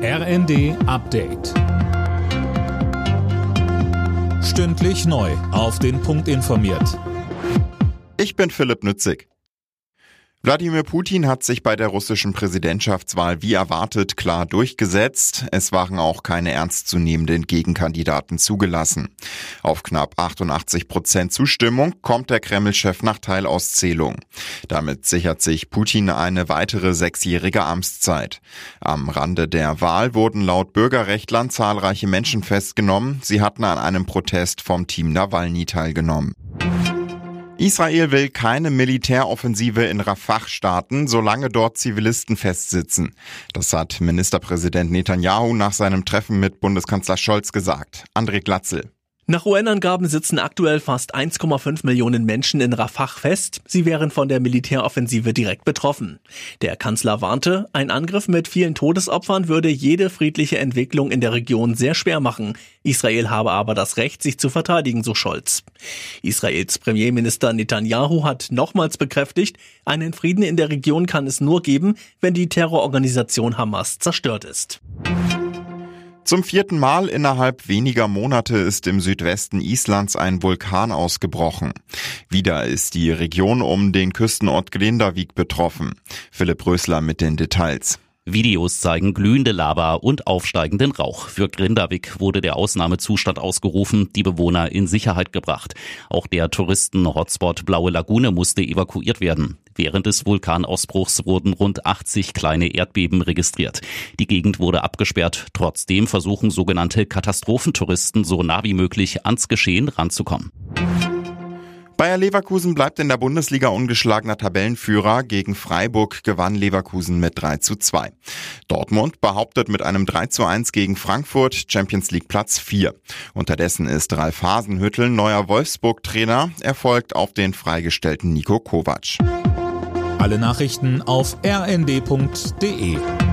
RND Update. Stündlich neu auf den Punkt informiert. Ich bin Philipp Nützig. Wladimir Putin hat sich bei der russischen Präsidentschaftswahl wie erwartet klar durchgesetzt. Es waren auch keine ernstzunehmenden Gegenkandidaten zugelassen. Auf knapp 88% Zustimmung kommt der Kreml-Chef nach Teilauszählung. Damit sichert sich Putin eine weitere 6-jährige Amtszeit. Am Rande der Wahl wurden laut Bürgerrechtlern zahlreiche Menschen festgenommen. Sie hatten an einem Protest vom Team Nawalny teilgenommen. Israel will keine Militäroffensive in Rafah starten, solange dort Zivilisten festsitzen. Das hat Ministerpräsident Netanyahu nach seinem Treffen mit Bundeskanzler Scholz gesagt. André Glatzel. Nach UN-Angaben sitzen aktuell fast 1,5 Millionen Menschen in Rafah fest. Sie wären von der Militäroffensive direkt betroffen. Der Kanzler warnte, ein Angriff mit vielen Todesopfern würde jede friedliche Entwicklung in der Region sehr schwer machen. Israel habe aber das Recht, sich zu verteidigen, so Scholz. Israels Premierminister Netanyahu hat nochmals bekräftigt, einen Frieden in der Region kann es nur geben, wenn die Terrororganisation Hamas zerstört ist. Zum 4. Mal innerhalb weniger Monate ist im Südwesten Islands ein Vulkan ausgebrochen. Wieder ist die Region um den Küstenort Grindavik betroffen. Philipp Rösler mit den Details. Videos zeigen glühende Lava und aufsteigenden Rauch. Für Grindavik wurde der Ausnahmezustand ausgerufen, die Bewohner in Sicherheit gebracht. Auch der Touristen-Hotspot Blaue Lagune musste evakuiert werden. Während des Vulkanausbruchs wurden rund 80 kleine Erdbeben registriert. Die Gegend wurde abgesperrt. Trotzdem versuchen sogenannte Katastrophentouristen so nah wie möglich ans Geschehen ranzukommen. Bayer Leverkusen bleibt in der Bundesliga ungeschlagener Tabellenführer. Gegen Freiburg gewann Leverkusen mit 3:2. Dortmund behauptet mit einem 3:1 gegen Frankfurt Champions League Platz 4. Unterdessen ist Ralf Hasenhüttl neuer Wolfsburg-Trainer. Er folgt auf den freigestellten Niko Kovac. Alle Nachrichten auf rnd.de.